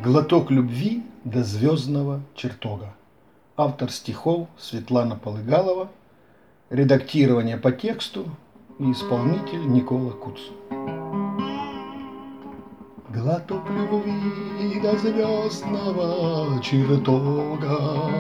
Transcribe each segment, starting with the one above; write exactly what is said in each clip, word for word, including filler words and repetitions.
Глоток любви до звездного чертога. Автор стихов Светлана Полыгалова. Редактирование по тексту и исполнитель Никола Куц. Глоток любви до звездного чертога,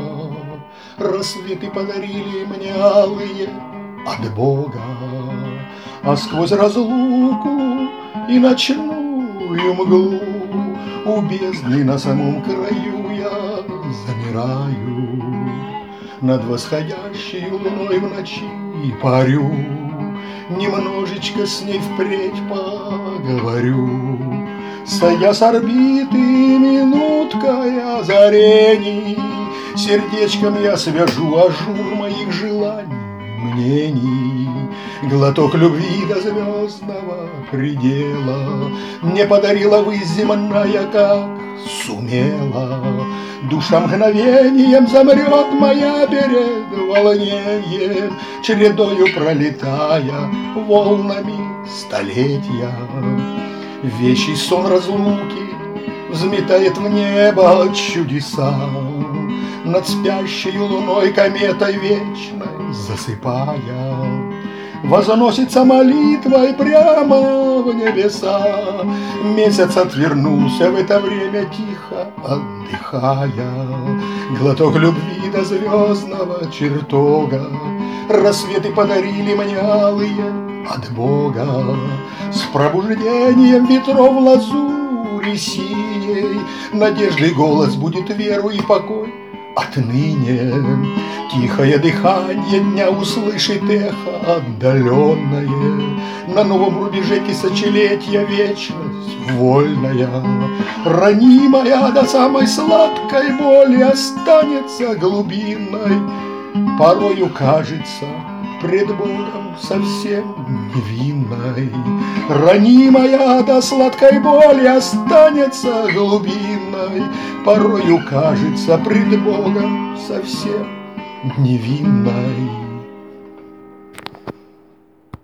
рассветы подарили мне алые от Бога, а сквозь разлуку и ночную мглу у бездны на самом краю я замираю, над восходящей луной в ночи парю, немножечко с ней впредь поговорю. Сойдя с орбиты минуткой озарений, сердечком я свяжу ажур моих желаний, мнений. Глоток любви до звездного предела мне подарила вы земная, как сумела. Душа мгновением замрет моя перед волнением, чередою пролетая волнами столетия. Вещий сон разлуки взметает в небо чудеса, над спящей луной кометой вечной засыпая. Возносится молитвой прямо в небеса, месяц отвернулся в это время тихо отдыхая. Глоток любви до звездного чертога, рассветы подарили мне алые от Бога. С пробуждением ветров лазури синей надежды голос будет веру и покой отныне. Тихое дыхание дня услышит эхо отдаленное, на новом рубеже тысячелетия вечность вольная. Ранимая до самой сладкой боли останется глубинной, порою кажется пред Богом совсем невинной. Ранимая до сладкой боли останется глубинной, порою кажется пред Богом совсем невинной.